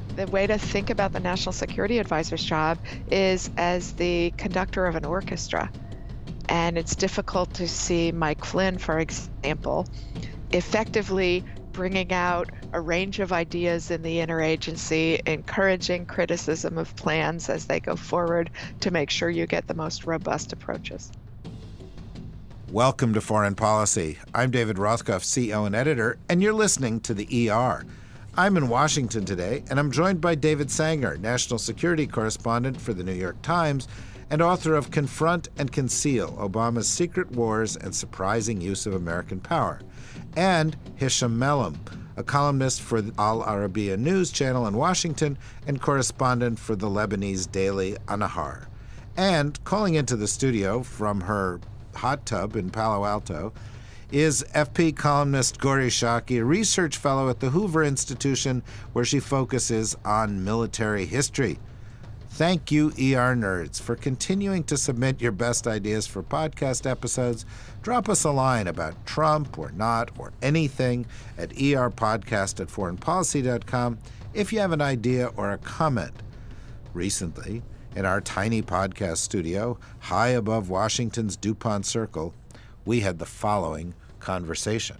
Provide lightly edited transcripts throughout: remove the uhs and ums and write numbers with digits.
The way to think about the National Security Advisor's job is as the conductor of an orchestra. And it's difficult to see Mike Flynn, for example, effectively bringing out a range of ideas in the interagency, encouraging criticism of plans as they go forward to make sure you get the most robust approaches. Welcome to Foreign Policy. I'm David Rothkopf, CEO and editor, and you're listening to the ER. I'm in Washington today, and I'm joined by David Sanger, national security correspondent for the New York Times and author of Confront and Conceal: Obama's Secret Wars and Surprising Use of American Power, and Hisham Melhem, a columnist for the Al Arabiya News channel in Washington and correspondent for the Lebanese daily An-Nahar. And calling into the studio from her hot tub in Palo Alto is FP columnist Gori Shaki, a research fellow at the Hoover Institution, where she focuses on military history. Thank you, ER nerds, for continuing to submit your best ideas for podcast episodes. Drop us a line about Trump or not or anything at erpodcast@foreignpolicy.com if you have an idea or a comment. Recently, in our tiny podcast studio, high above Washington's DuPont Circle, we had the following conversation.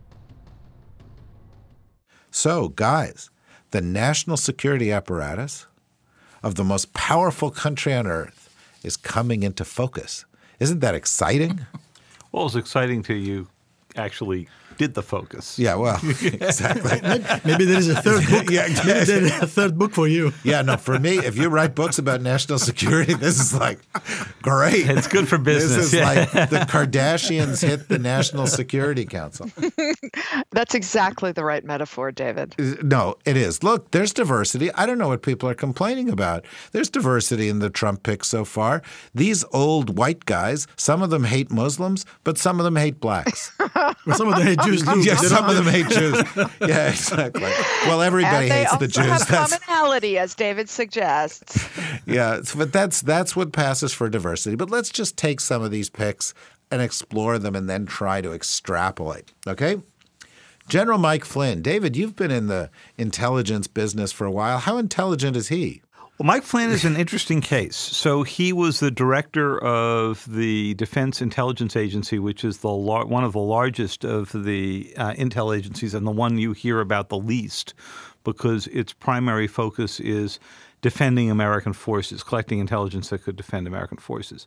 So, guys, the national security apparatus of the most powerful country on earth is coming into focus. Isn't that exciting? Well, it's exciting till you actually did the focus. Yeah, well, exactly. Maybe there is a third book. Yeah, exactly. Maybe there is a third book for you. Yeah, no, for me, if you write books about national security, this is like great. It's good for business. This is like the Kardashians hit the National Security Council. That's exactly the right metaphor, David. No, it is. Look, there's diversity. I don't know what people are complaining about. There's diversity in the Trump picks so far. These old white guys, some of them hate Muslims, but some of them hate blacks. Well, some of them hate Jews too. Yeah, some of them hate Jews. Yeah, exactly. Well, everybody hates the Jews. They also have commonality, as David suggests. Yeah, but that's what passes for diversity. But let's just take some of these picks and explore them and then try to extrapolate, okay? General Mike Flynn. David, you've been in the intelligence business for a while. How intelligent is he? Well, Mike Flynn is an interesting case. So he was the director of the Defense Intelligence Agency, which is one of the largest of the intel agencies and the one you hear about the least because its primary focus is defending American forces, collecting intelligence that could defend American forces.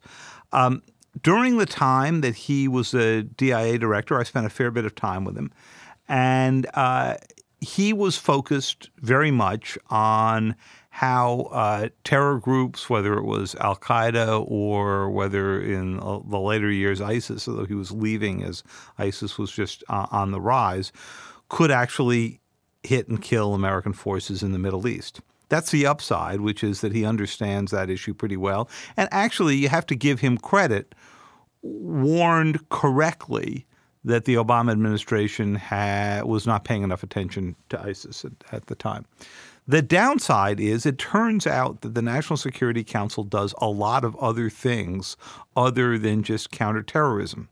During the time that he was a DIA director, I spent a fair bit of time with him. And he was focused very much on how terror groups, whether it was al-Qaeda or whether in the later years ISIS, although he was leaving as ISIS was just on the rise, could actually hit and kill American forces in the Middle East. That's the upside, which is that he understands that issue pretty well. And actually, you have to give him credit, warned correctly that the Obama administration was not paying enough attention to ISIS at the time. The downside is it turns out that the National Security Council does a lot of other things other than just counterterrorism,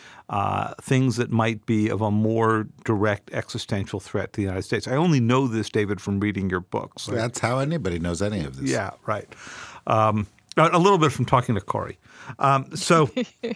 things that might be of a more direct existential threat to the United States. I only know this, David, from reading your books. Well, that's how anybody knows any of this. Yeah, right. A little bit from talking to Corey. So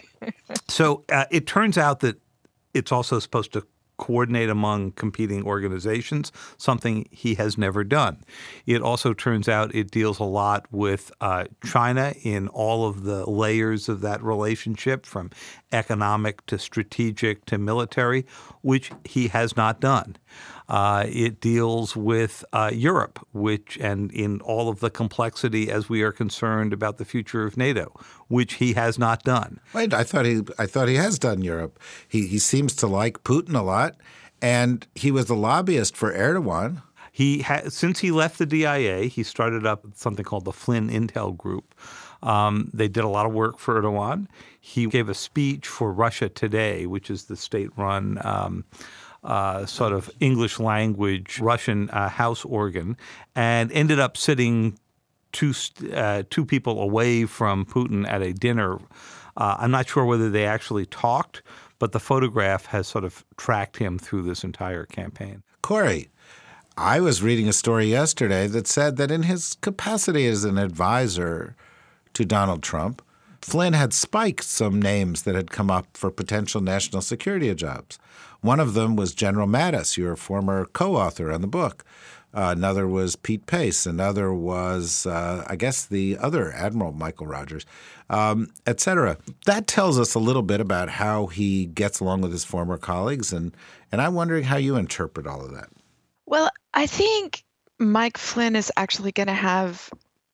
it turns out that it's also supposed to coordinate among competing organizations, something he has never done. It also turns out it deals a lot with China in all of the layers of that relationship, from economic to strategic to military, which he has not done. It deals with Europe, and in all of the complexity as we are concerned about the future of NATO, which he has not done. Wait, I thought he has done Europe. He seems to like Putin a lot, and he was a lobbyist for Erdogan. Since he left the DIA, he started up something called the Flynn Intel Group. They did a lot of work for Erdogan. He gave a speech for Russia Today, which is the state-run sort of English language Russian house organ, and ended up sitting two people away from Putin at a dinner. I'm not sure whether they actually talked, but the photograph has sort of tracked him through this entire campaign. Corey, I was reading a story yesterday that said that in his capacity as an advisor to Donald Trump, Flynn had spiked some names that had come up for potential national security jobs. One of them was General Mattis, your former co-author on the book. Another was Pete Pace. Another was, I guess, the other Admiral Michael Rogers, et cetera. That tells us a little bit about how he gets along with his former colleagues, and I'm wondering how you interpret all of that. Well, I think Mike Flynn is actually going to have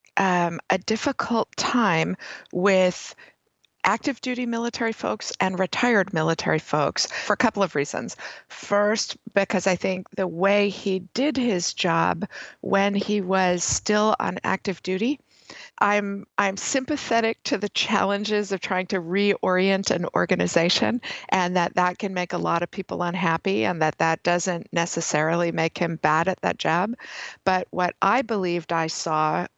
a difficult time with active duty military folks and retired military folks for a couple of reasons. First, because I think the way he did his job when he was still on active duty, I'm sympathetic to the challenges of trying to reorient an organization, and that can make a lot of people unhappy, and that doesn't necessarily make him bad at that job. But what I believed I saw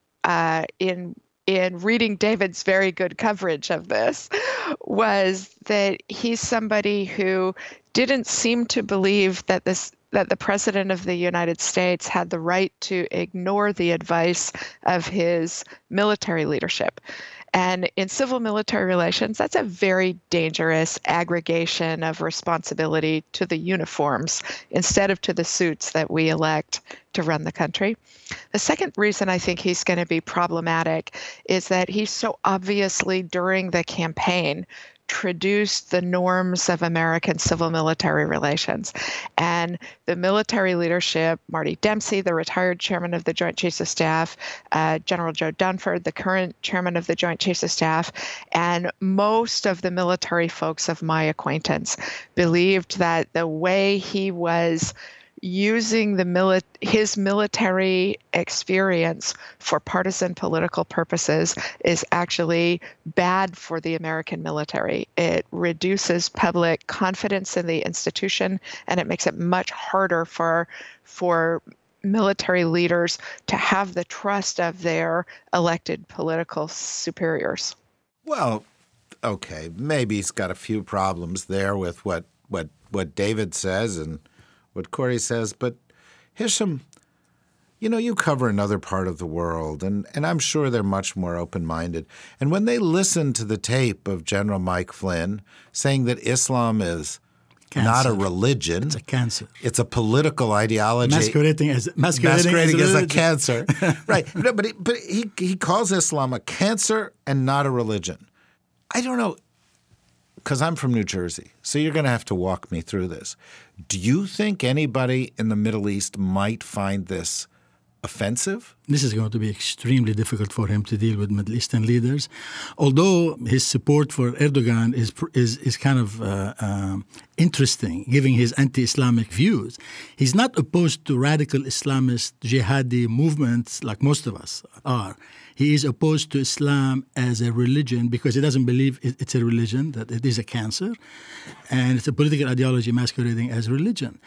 in reading David's very good coverage of this was that he's somebody who didn't seem to believe that the President of the United States had the right to ignore the advice of his military leadership. And in civil military relations, that's a very dangerous aggregation of responsibility to the uniforms instead of to the suits that we elect to run the country. The second reason I think he's going to be problematic is that he so obviously during the campaign traduced the norms of American civil military relations. And the military leadership, Marty Dempsey, the retired chairman of the Joint Chiefs of Staff, General Joe Dunford, the current chairman of the Joint Chiefs of Staff, and most of the military folks of my acquaintance believed that the way he was using his military experience for partisan political purposes is actually bad for the American military. It reduces public confidence in the institution, and it makes it much harder for military leaders to have the trust of their elected political superiors. Well, okay, maybe he's got a few problems there with what David says and what Corey says, but Hisham, you cover another part of the world, and I'm sure they're much more open-minded. And when they listen to the tape of General Mike Flynn saying that Islam is not a religion. It's a cancer. It's a political ideology. Masquerading as a cancer. Right. No, but he calls Islam a cancer and not a religion. I don't know, because I'm from New Jersey, so you're going to have to walk me through this. Do you think anybody in the Middle East might find this offensive? This is going to be extremely difficult for him to deal with Middle Eastern leaders. Although his support for Erdogan is kind of interesting, given his anti-Islamic views. He's not opposed to radical Islamist jihadi movements like most of us are. He is opposed to Islam as a religion because he doesn't believe it's a religion, that it is a cancer, and it's a political ideology masquerading as religion.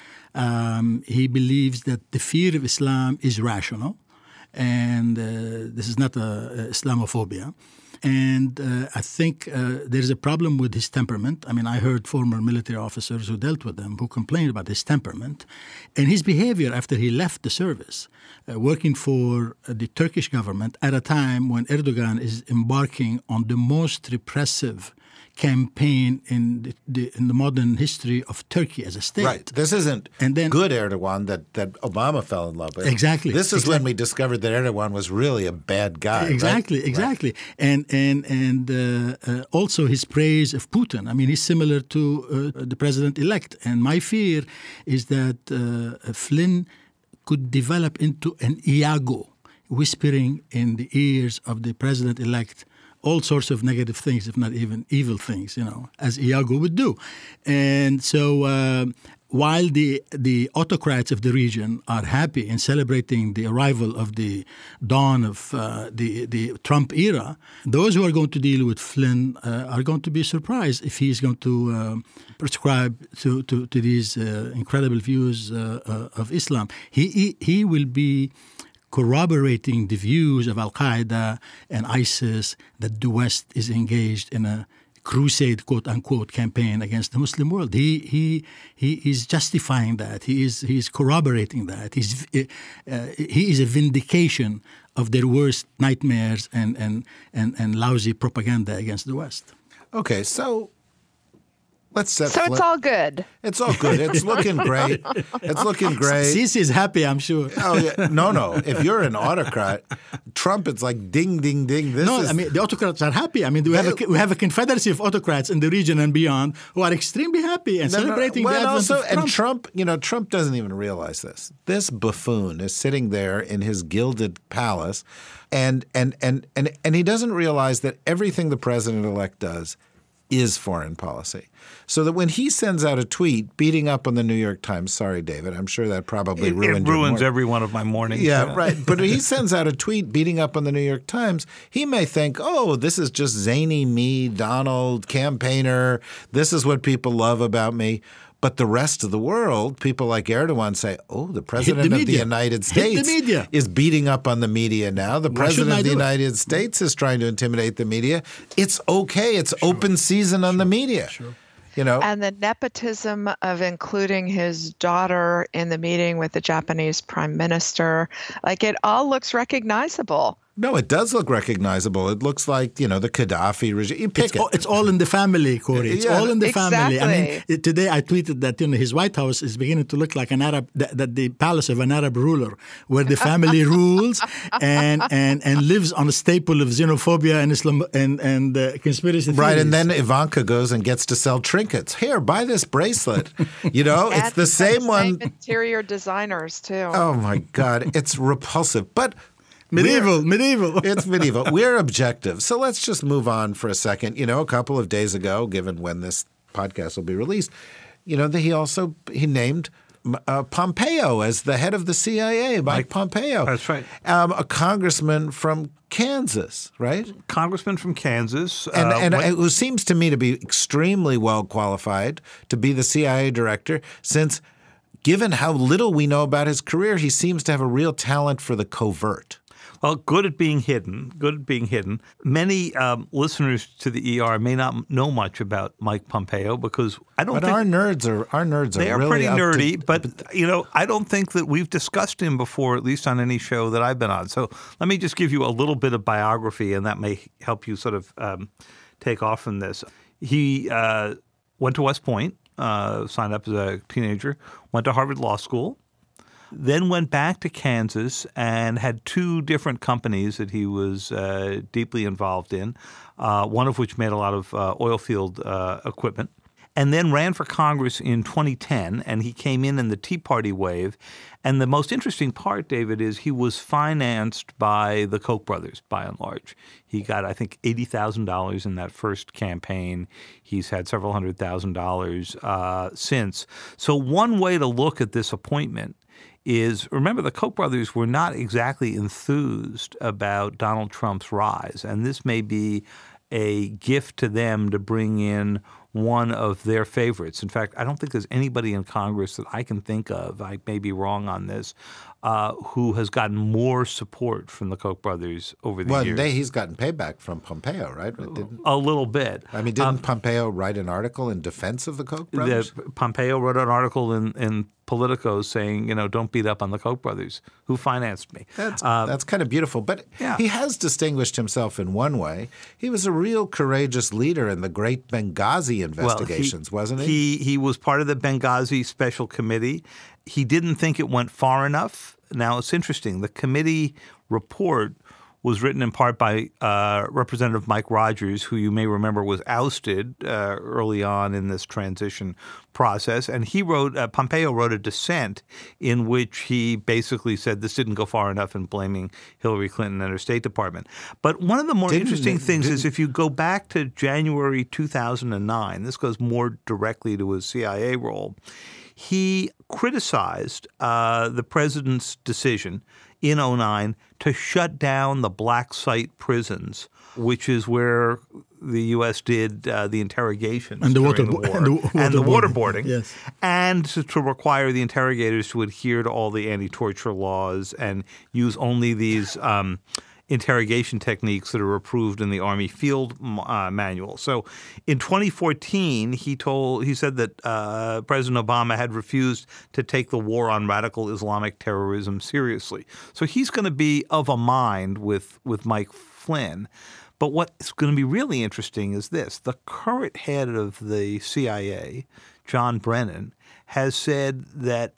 He believes that the fear of Islam is rational, and this is not Islamophobia. And I think there's a problem with his temperament. I mean, I heard former military officers who dealt with him who complained about his temperament and his behavior after he left the service, working for the Turkish government at a time when Erdogan is embarking on the most repressive campaign in the modern history of Turkey as a state. Right. This isn't good Erdogan that Obama fell in love with. Exactly. This is when we discovered that Erdogan was really a bad guy. Exactly. Right? Exactly. Right. And also his praise of Putin. I mean, he's similar to the president-elect. And my fear is that Flynn could develop into an Iago, whispering in the ears of the president-elect all sorts of negative things, if not even evil things, as Iago would do. And so while the autocrats of the region are happy in celebrating the arrival of the dawn of the Trump era, those who are going to deal with Flynn are going to be surprised if he's going to prescribe to these incredible views of Islam. He will be corroborating the views of Al-Qaeda and ISIS that the West is engaged in a crusade, quote unquote, campaign against the Muslim world. He is justifying that. He is corroborating that. He is a vindication of their worst nightmares and lousy propaganda against the West. Okay, so let's set. So it's all good. It's all good. It's looking great. It's looking great. Sisi is happy, I'm sure. Oh yeah, no. If you're an autocrat, Trump, it's like ding, ding, ding. I mean the autocrats are happy. I mean we have a confederacy of autocrats in the region and beyond who are extremely happy and celebrating the advent of Trump. And Trump doesn't even realize this. This buffoon is sitting there in his gilded palace, and he doesn't realize that everything the president-elect does is foreign policy. So that when he sends out a tweet beating up on the New York Times, sorry, David, I'm sure that probably ruined your ruins morning. every one of my mornings. Yeah, right. But he sends out a tweet beating up on the New York Times, he may think, oh, this is just zany me, Donald, campaigner. This is what people love about me. But the rest of the world, people like Erdogan say, oh, the president of the United States is beating up on the media now. The president of the United States is trying to intimidate the media. It's okay. It's open season on the media. Sure. And the nepotism of including his daughter in the meeting with the Japanese prime minister, like it all looks recognizable. No, it does look recognizable. It looks like, the Gaddafi regime. You pick it. It's all in the family, Corey. It's all in the family. I mean, today I tweeted that his White House is beginning to look like an Arab, that the palace of an Arab ruler, where the family rules and lives on a staple of xenophobia and Islam and conspiracy theories. Right, and then Ivanka goes and gets to sell trinkets. Here, buy this bracelet. It's the same one. Same interior designers too. Oh my God, it's repulsive, but. Medieval. It's medieval. We're objective. So let's just move on for a second. A couple of days ago, given when this podcast will be released, he named Pompeo as the head of the CIA, Mike Pompeo. That's right. A congressman from Kansas, right? Congressman from Kansas. And who seems to me to be extremely well qualified to be the CIA director since, given how little we know about his career, he seems to have a real talent for the covert. Well, good at being hidden. Many listeners to the ER may not know much about Mike Pompeo because I don't think our nerds are they are really pretty nerdy. But I don't think that we've discussed him before, at least on any show that I've been on. So let me just give you a little bit of biography, and that may help you sort of take off from this. He went to West Point, signed up as a teenager, went to Harvard Law School. Then went back to Kansas and had two different companies that he was deeply involved in, one of which made a lot of oil field equipment. And then ran for Congress in 2010, and he came in the Tea Party wave. And the most interesting part, David, is he was financed by the Koch brothers, by and large. He got, I think, $80,000 in that first campaign. He's had several $100,000 since. So one way to look at this appointment is, remember, the Koch brothers were not exactly enthused about Donald Trump's rise, and this may be a gift to them to bring in one of their favorites. In fact, I don't think there's anybody in Congress that I can think of, I may be wrong on this, who has gotten more support from the Koch brothers over the years. Well, he's gotten payback from Pompeo, right? A little bit. I mean, didn't Pompeo write an article in defense of the Koch brothers? Pompeo wrote an article in Politico saying, don't beat up on the Koch brothers who financed me. That's kind of beautiful. But he has distinguished himself in one way. He was a real courageous leader in the great Benghazi investigations, wasn't he? He was part of the Benghazi Special Committee. He didn't think it went far enough. Now, it's interesting. The committee report was written in part by Representative Mike Rogers, who you may remember was ousted early on in this transition process. And Pompeo wrote a dissent in which he basically said this didn't go far enough in blaming Hillary Clinton and her State Department. But one of the more interesting things is if you go back to January 2009, this goes more directly to his CIA role, he criticized the president's decision in 2009 to shut down the black site prisons, which is where the U.S. did the interrogations and the waterboarding, yes, and to require the interrogators to adhere to all the anti-torture laws and use only these interrogation techniques that are approved in the Army Field Manual. So in 2014, he said that President Obama had refused to take the war on radical Islamic terrorism seriously. So he's going to be of a mind with Mike Flynn. But what's going to be really interesting is this. The current head of the CIA, John Brennan, has said that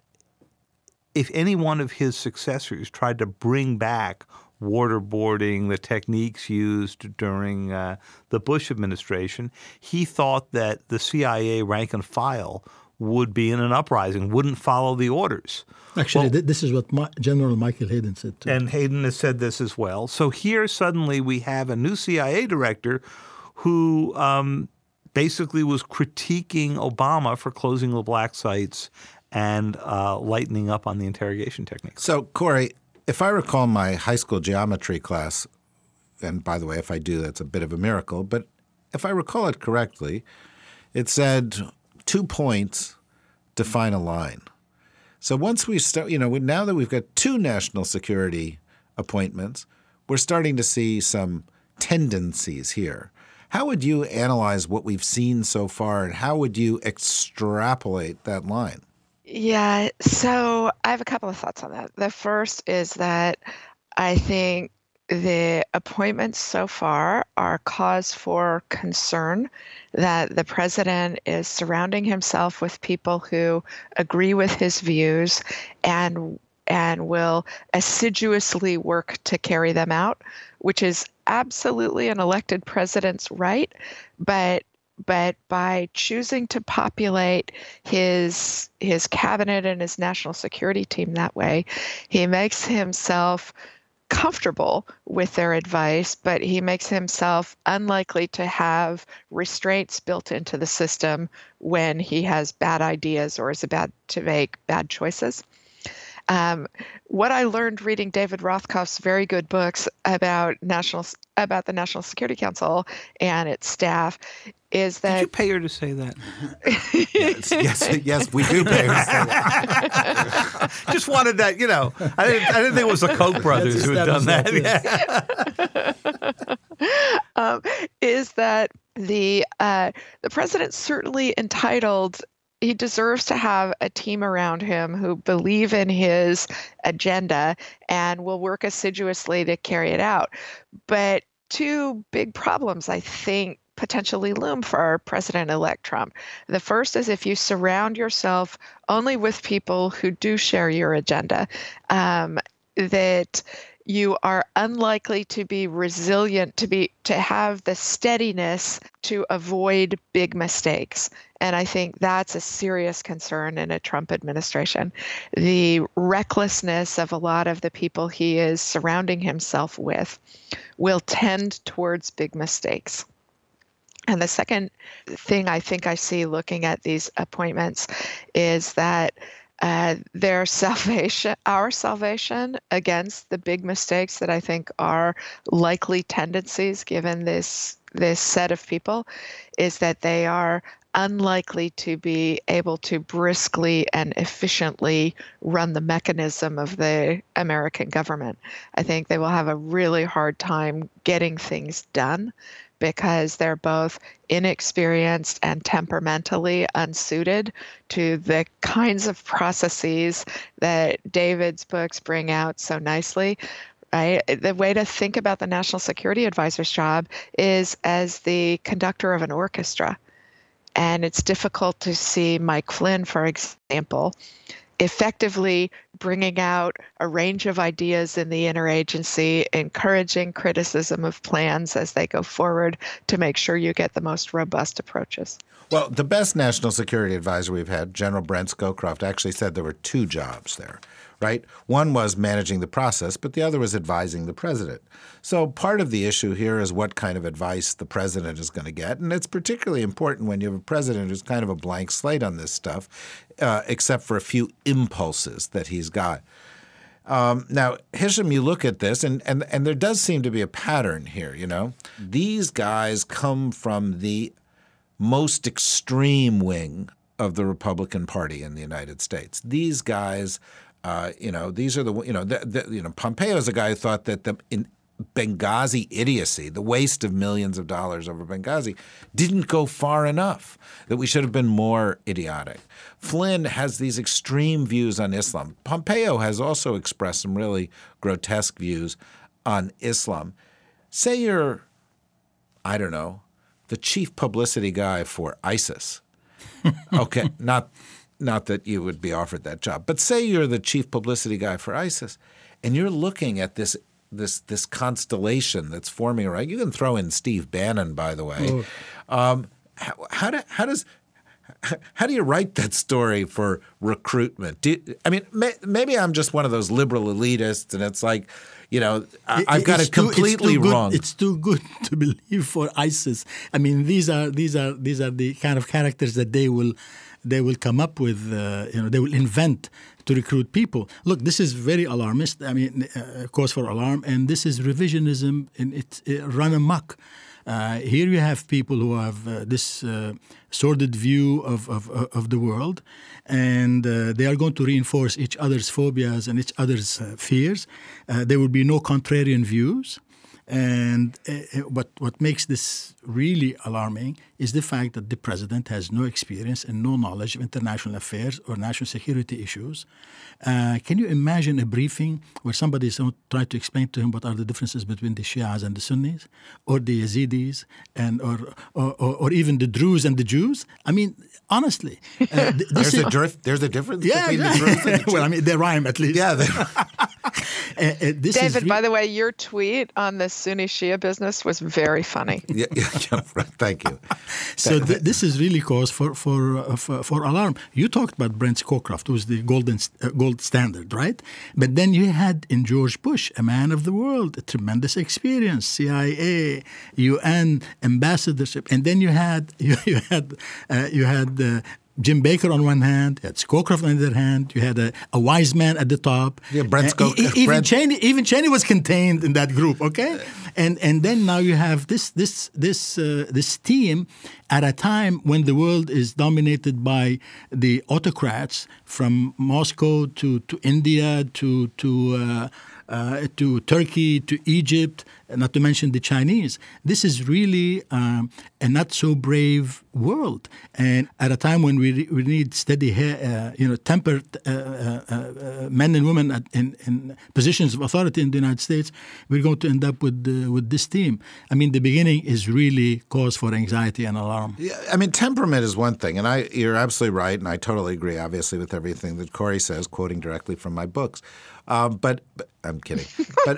if any one of his successors tried to bring back waterboarding, the techniques used during the Bush administration, he thought that the CIA rank and file would be in an uprising, wouldn't follow the orders. Actually, this is what General Michael Hayden said too. And Hayden has said this as well. So here suddenly we have a new CIA director who basically was critiquing Obama for closing the black sites and lightening up on the interrogation techniques. So, Corey, if I recall my high school geometry class, and by the way, if I do, that's a bit of a miracle, but if I recall it correctly, it said 2 points define a line. So once we start, now that we've got 2 national security appointments, we're starting to see some tendencies here. How would you analyze what we've seen so far, and how would you extrapolate that line? Yeah, so I have a couple of thoughts on that. The first is that I think the appointments so far are cause for concern that the president is surrounding himself with people who agree with his views and will assiduously work to carry them out, which is absolutely an elected president's right, but by choosing to populate his cabinet and his national security team that way, he makes himself comfortable with their advice, but he makes himself unlikely to have restraints built into the system when he has bad ideas or is about to make bad choices. What I learned reading David Rothkopf's very good books about the National Security Council and its staff is that— Did you pay her to say that? Yes, we do pay her to say that. Just wanted that, I didn't think it was the Koch brothers who had done that. Is that the president's certainly entitled— he deserves to have a team around him who believe in his agenda and will work assiduously to carry it out. But 2 big problems, I think, potentially loom for President-elect Trump. The first is if you surround yourself only with people who do share your agenda, that you are unlikely to be resilient, to have the steadiness to avoid big mistakes. And I think that's a serious concern in a Trump administration. The recklessness of a lot of the people he is surrounding himself with will tend towards big mistakes. And the second thing I think I see looking at these appointments is that our salvation against the big mistakes that I think are likely tendencies given this set of people is that they are unlikely to be able to briskly and efficiently run the mechanism of the American government. I think they will have a really hard time getting things done because they're both inexperienced and temperamentally unsuited to the kinds of processes that David's books bring out so nicely. Right? The way to think about the National Security Advisor's job is as the conductor of an orchestra. And it's difficult to see Mike Flynn, for example, effectively bringing out a range of ideas in the interagency, encouraging criticism of plans as they go forward to make sure you get the most robust approaches. Well, the best national security advisor we've had, General Brent Scowcroft, actually said there were 2 jobs there, right? One was managing the process, but the other was advising the president. So part of the issue here is what kind of advice the president is going to get. And it's particularly important when you have a president who's kind of a blank slate on this stuff, except for a few impulses that he's got. Now, Hisham, you look at this, and there does seem to be a pattern here, These guys come from the most extreme wing of the Republican Party in the United States. These guys, these are Pompeo is a guy who thought that Benghazi idiocy, the waste of millions of dollars over Benghazi, didn't go far enough, that we should have been more idiotic. Flynn has these extreme views on Islam. Pompeo has also expressed some really grotesque views on Islam. Say you're, I don't know, the chief publicity guy for ISIS. Okay, not that you would be offered that job, but say you're the chief publicity guy for ISIS, and you're looking at this constellation that's forming around. You can throw in Steve Bannon, by the way. Oh. How do you write that story for recruitment? Maybe I'm just one of those liberal elitists, and it's like, I've got it completely wrong. It's too good to believe for ISIS. I mean, these are the kind of characters that they will come up with. They will invent to recruit people. Look, this is very alarmist. I mean, cause for alarm, and this is revisionism in its run amok. Here you have people who have this sordid view of the world, and they are going to reinforce each other's phobias and each other's fears. There will be no contrarian views. And what makes this really alarming is the fact that the president has no experience and no knowledge of international affairs or national security issues. Can you imagine a briefing where somebody is trying to explain to him what are the differences between the Shias and the Sunnis, or the Yazidis, and or even the Druze and the Jews? I mean, honestly, there's a difference between the Druze and the Jews. Well, I mean, they rhyme at least. Yeah. David, by the way, your tweet on the Sunni Shia business was very funny. Yeah, thank you. So this is really cause for alarm. You talked about Brent Scowcroft, who's the gold standard, right? But then you had in George Bush, a man of the world, a tremendous experience, CIA, UN, ambassadorship, and then you had Jim Baker on one hand, you had Scowcroft on the other hand, you had a wise man at the top. Yeah, Brent Scowcroft. Even Cheney was contained in that group, okay? And then now you have this team at a time when the world is dominated by the autocrats from Moscow to India to Turkey, to Egypt, not to mention the Chinese. This is really a not-so-brave world. And at a time when we need steady, tempered men and women in positions of authority in the United States, we're going to end up with this team. I mean, the beginning is really cause for anxiety and alarm. Yeah, I mean, temperament is one thing, and you're absolutely right, and I totally agree, obviously, with everything that Corey says, quoting directly from my books. But I'm kidding. But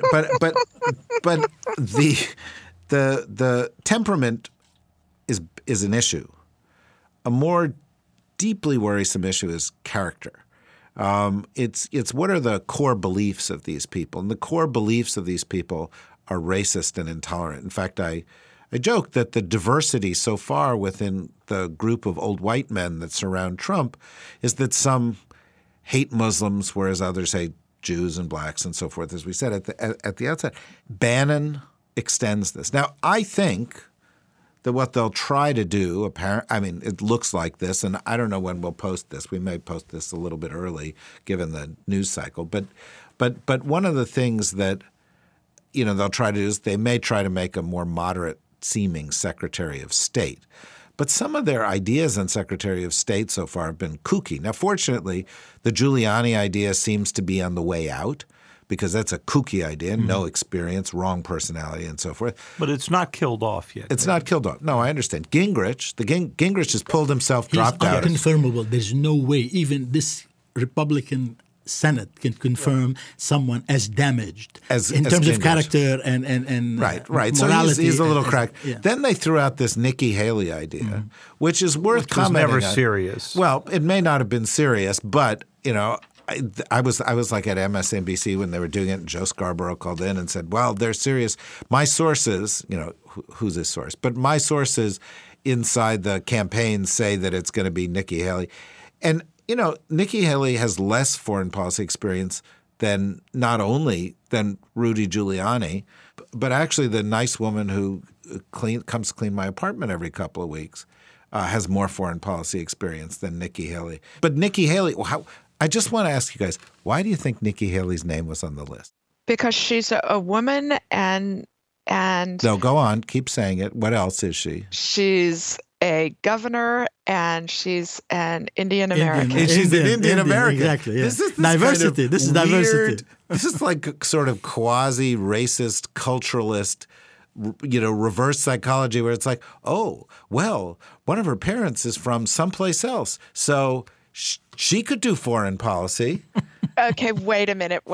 the temperament is an issue. A more deeply worrisome issue is character. It's what are the core beliefs of these people, and the core beliefs of these people are racist and intolerant. In fact, I joke that the diversity so far within the group of old white men that surround Trump is that some hate Muslims, whereas others hate Jews and blacks and so forth, as we said at the outset. Bannon extends this. Now, I think that what they'll try to do, it looks like this, and I don't know when we'll post this. We may post this a little bit early, given the news cycle. But one of the things that they'll try to do is they may try to make a more moderate-seeming Secretary of State. But some of their ideas on Secretary of State so far have been kooky. Now, fortunately, the Giuliani idea seems to be on the way out because that's a kooky idea, no experience, wrong personality, and so forth. But it's not killed off yet. It's not killed off. No, I understand. Gingrich has pulled himself, dropped out. He's unconfirmable. There's no way even this Republican Senate can confirm someone as damaged in terms of character and right. Morality. So he's a little cracked. Yeah. Then they threw out this Nikki Haley idea, which is worth commenting on. Which was never serious. Well, it may not have been serious, but I was like at MSNBC when they were doing it, and Joe Scarborough called in and said, "Well, they're serious. My sources, who's his source? But my sources inside the campaign say that it's going to be Nikki Haley," and Nikki Haley has less foreign policy experience than not only than Rudy Giuliani, but actually the nice woman who comes to clean my apartment every couple of weeks has more foreign policy experience than Nikki Haley. But Nikki Haley, I just want to ask you guys, why do you think Nikki Haley's name was on the list? Because she's a woman and No, go on. Keep saying it. What else is she? she's a governor and she's an Indian American. And she's an Indian American. Exactly. Yeah. This is diversity. Kind of this is weird, diversity. This is like a sort of quasi-racist, culturalist, reverse psychology where it's like, oh, well, one of her parents is from someplace else, so she could do foreign policy. Okay, wait a minute.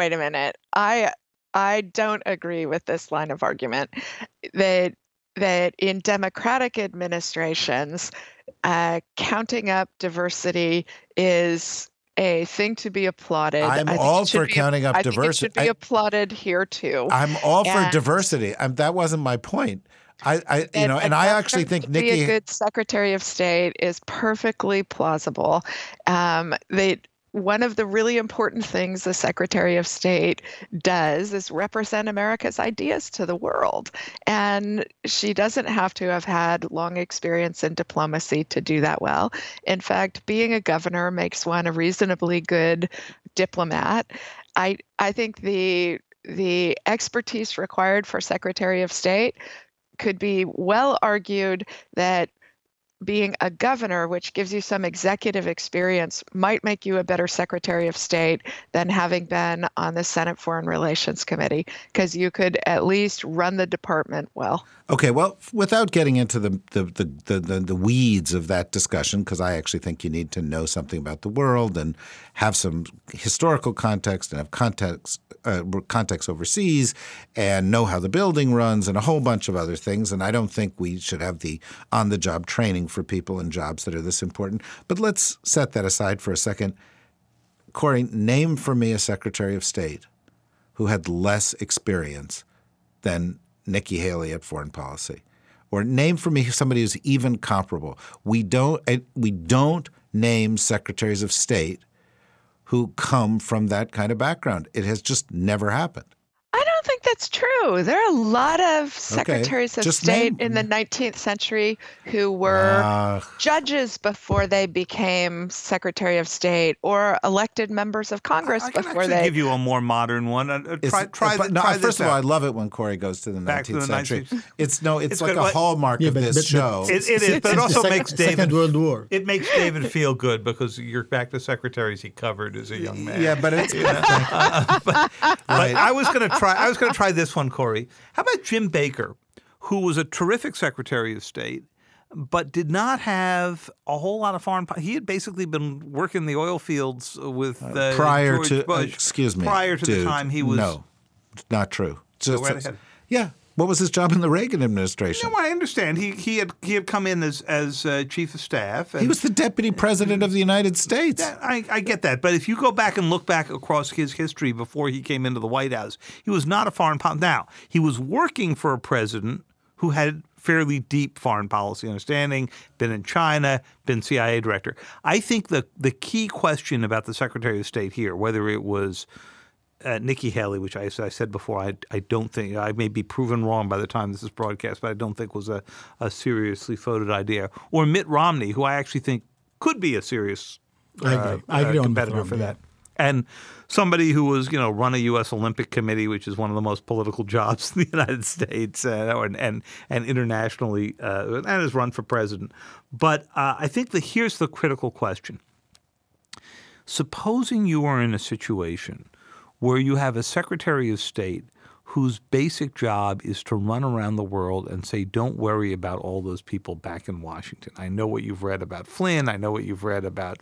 I don't agree with this line of argument that in democratic administrations, counting up diversity is a thing to be applauded. I'm all for counting up diversity. I think it should be applauded here too. I'm all for diversity. That wasn't my point. I actually think Nikki, be a good Secretary of State is perfectly plausible. One of the really important things the Secretary of State does is represent America's ideas to the world. And she doesn't have to have had long experience in diplomacy to do that well. In fact, being a governor makes one a reasonably good diplomat. I think the expertise required for Secretary of State could be well argued that being a governor, which gives you some executive experience, might make you a better Secretary of State than having been on the Senate Foreign Relations Committee, because you could at least run the department well. Okay, well, without getting into the weeds of that discussion, because I actually think you need to know something about the world and have some historical context and have context overseas and know how the building runs and a whole bunch of other things. And I don't think we should have the on-the-job training for people in jobs that are this important. But let's set that aside for a second. Kori, name for me a Secretary of State who had less experience than Nikki Haley at foreign policy. Or name for me somebody who's even comparable. We don't name secretaries of state who come from that kind of background. It has just never happened. I don't think that's true. There are a lot of secretaries of state in the 19th century who were judges before they became Secretary of State, or elected members of Congress before they. I can give you a more modern one. Try first of all, I love it when Kori goes to the 19th century. It's like a hallmark of this show. It is, but it also makes David. Second World War. It makes David feel good because you're back to secretaries he covered as a young man. Yeah, but it's. But I was going to try this one, Kori. How about Jim Baker, who was a terrific Secretary of State, but did not have a whole lot of foreign policy. He had basically been working the oil fields with prior George Bush. Excuse me. Prior to the time he was. No, not true. Go right ahead. Yeah. What was his job in the Reagan administration? No, I understand. He had come in as chief of staff. And he was the deputy president of the United States. I get that. But if you go back and look back across his history before he came into the White House, he was not a foreign policy. Now, he was working for a president who had fairly deep foreign policy understanding, been in China, been CIA director. I think the key question about the Secretary of State here, whether it was Nikki Haley, which I said before, I don't think – I may be proven wrong by the time this is broadcast, but I don't think was a seriously voted idea. Or Mitt Romney, who I actually think could be a serious competitor for that. And somebody who was, run a U.S. Olympic Committee, which is one of the most political jobs in the United States and internationally, and has run for president. But I think here's the critical question. Supposing you are in a situation where you have a Secretary of State whose basic job is to run around the world and say, don't worry about all those people back in Washington. I know what you've read about Flynn. I know what you've read about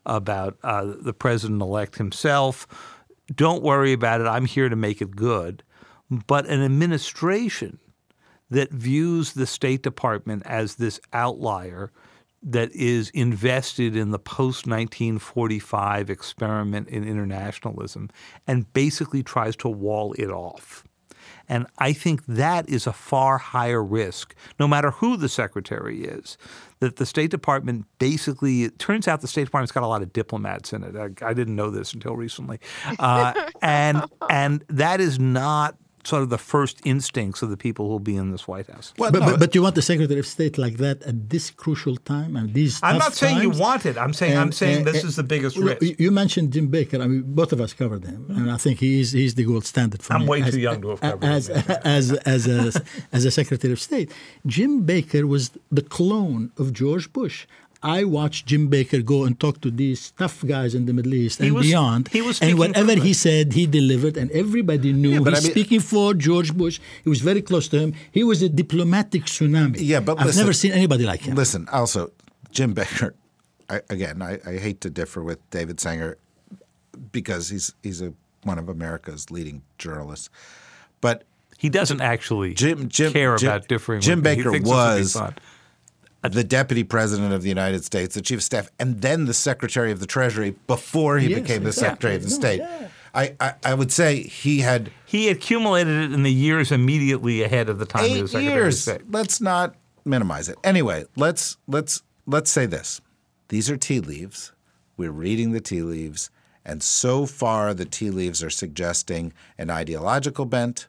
the president-elect himself. Don't worry about it. I'm here to make it good. But an administration that views the State Department as this outlier that is invested in the post-1945 experiment in internationalism and basically tries to wall it off. And I think that is a far higher risk, no matter who the secretary is, that the State Department basically – it turns out the State Department's got a lot of diplomats in it. I didn't know this until recently. And that is not sort of the first instincts of the people who will be in this White House. Well, But you want the Secretary of State like that at this crucial time and these tough I'm not saying times? you want it. I'm saying this is the biggest risk. You mentioned Jim Baker. I mean, both of us covered him, and I think he's the gold standard for me. I'm way too young to have covered him. As a Secretary of State. Jim Baker was the clone of George Bush. I watched Jim Baker go and talk to these tough guys in the Middle East and beyond. And whatever he said, he delivered, and everybody knew he's speaking for George Bush. He was very close to him. He was a diplomatic tsunami. Yeah, but I've never seen anybody like him. Listen, also, Jim Baker, I hate to differ with David Sanger because he's one of America's leading journalists. But he doesn't actually care about differing. Jim Baker was the Deputy President of the United States, the Chief of Staff, and then the Secretary of the Treasury before he became the Secretary of the State. Yeah. I would say he accumulated it in the years immediately ahead of the time he was Secretary of the State. Let's not minimize it. Anyway, let's say this. These are tea leaves. We're reading the tea leaves, and so far the tea leaves are suggesting an ideological bent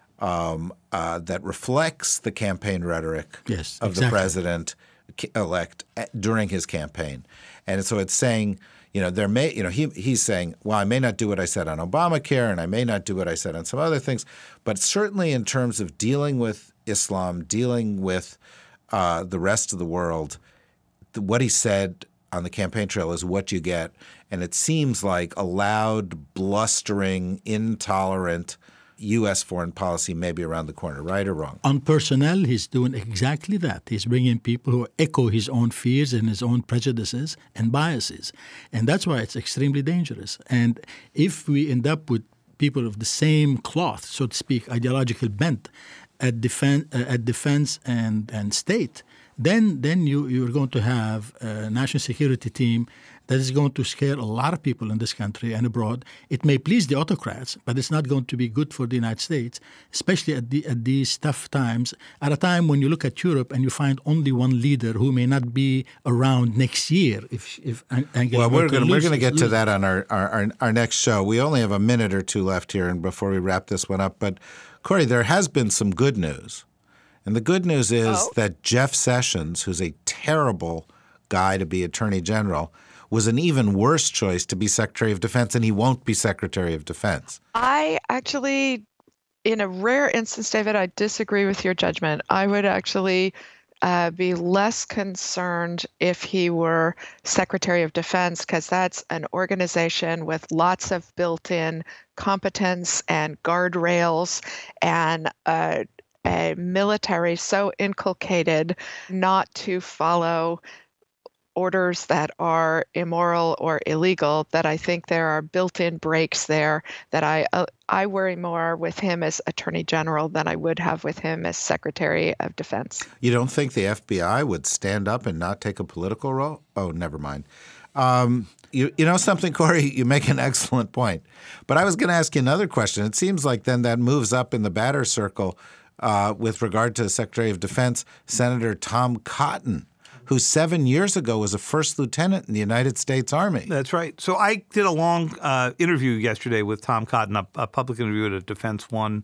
that reflects the campaign rhetoric of the president-elect during his campaign. And so it's saying, he's saying, well, I may not do what I said on Obamacare and I may not do what I said on some other things, but certainly in terms of dealing with Islam, dealing with the rest of the world, what he said on the campaign trail is what you get. And it seems like a loud, blustering, intolerant U.S. foreign policy may be around the corner, right or wrong? On personnel, he's doing exactly that. He's bringing people who echo his own fears and his own prejudices and biases. And that's why it's extremely dangerous. And if we end up with people of the same cloth, so to speak, ideological bent at defense and state, then you're going to have a national security team that is going to scare a lot of people in this country and abroad. It may please the autocrats, but it's not going to be good for the United States, especially at these tough times, at a time when you look at Europe and you find only one leader who may not be around next year. If Angela Merkel we're going to get to that on our next show. We only have a minute or two left here and before we wrap this one up. But, Corey, there has been some good news. And the good news is that Jeff Sessions, who's a terrible guy to be Attorney General, was an even worse choice to be Secretary of Defense, and he won't be Secretary of Defense. I actually, in a rare instance, David, I disagree with your judgment. I would actually be less concerned if he were Secretary of Defense, because that's an organization with lots of built-in competence and guardrails and a military so inculcated not to follow orders that are immoral or illegal, that I think there are built-in breaks there that I worry more with him as Attorney General than I would have with him as Secretary of Defense. You don't think the FBI would stand up and not take a political role? Oh, never mind. You know something, Corey? You make an excellent point. But I was going to ask you another question. It seems like then that moves up in the batter circle with regard to the Secretary of Defense, Senator Tom Cotton, who 7 years ago was a first lieutenant in the United States Army. That's right. So I did a long interview yesterday with Tom Cotton, a public interview at a Defense One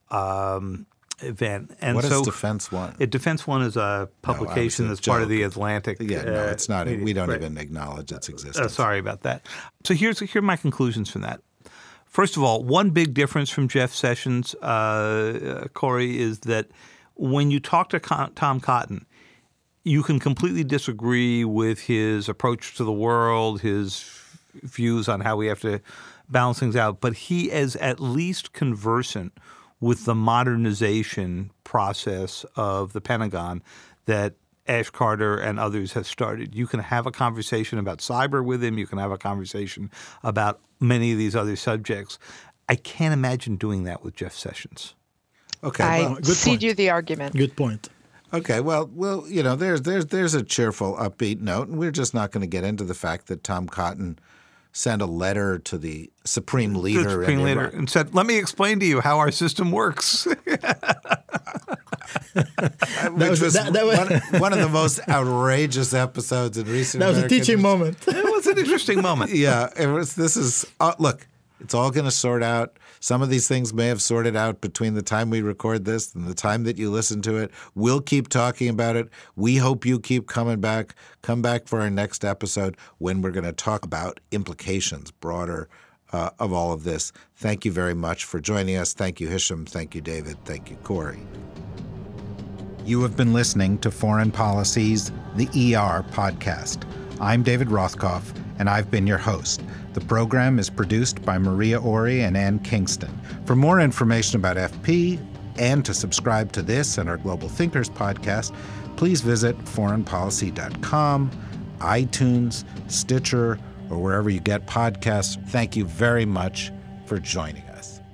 event. And what is Defense One? Defense One is a publication that's part of the Atlantic. Yeah, no, it's not. We don't even acknowledge its existence. Sorry about that. So here are my conclusions from that. First of all, one big difference from Jeff Sessions, Corey, is that when you talk to Tom Cotton, you can completely disagree with his approach to the world, his views on how we have to balance things out, but he is at least conversant with the modernization process of the Pentagon that Ash Carter and others have started. You can have a conversation about cyber with him. You can have a conversation about many of these other subjects. I can't imagine doing that with Jeff Sessions. Okay, I cede you the argument. Good point. Okay, well, there's a cheerful, upbeat note, and we're just not going to get into the fact that Tom Cotton sent a letter to the Supreme Leader and said, "Let me explain to you how our system works." Which was one of the most outrageous episodes in recent. That was American a teaching moment. It was an interesting moment. Yeah, look, it's all going to sort out. Some of these things may have sorted out between the time we record this and the time that you listen to it. We'll keep talking about it. We hope you keep coming back. Come back for our next episode when we're going to talk about implications broader of all of this. Thank you very much for joining us. Thank you, Hisham. Thank you, David. Thank you, Corey. You have been listening to Foreign Policy's The ER podcast. I'm David Rothkopf, and I've been your host. The program is produced by Maria Ori and Ann Kingston. For more information about FP and to subscribe to this and our Global Thinkers podcast, please visit foreignpolicy.com, iTunes, Stitcher, or wherever you get podcasts. Thank you very much for joining us.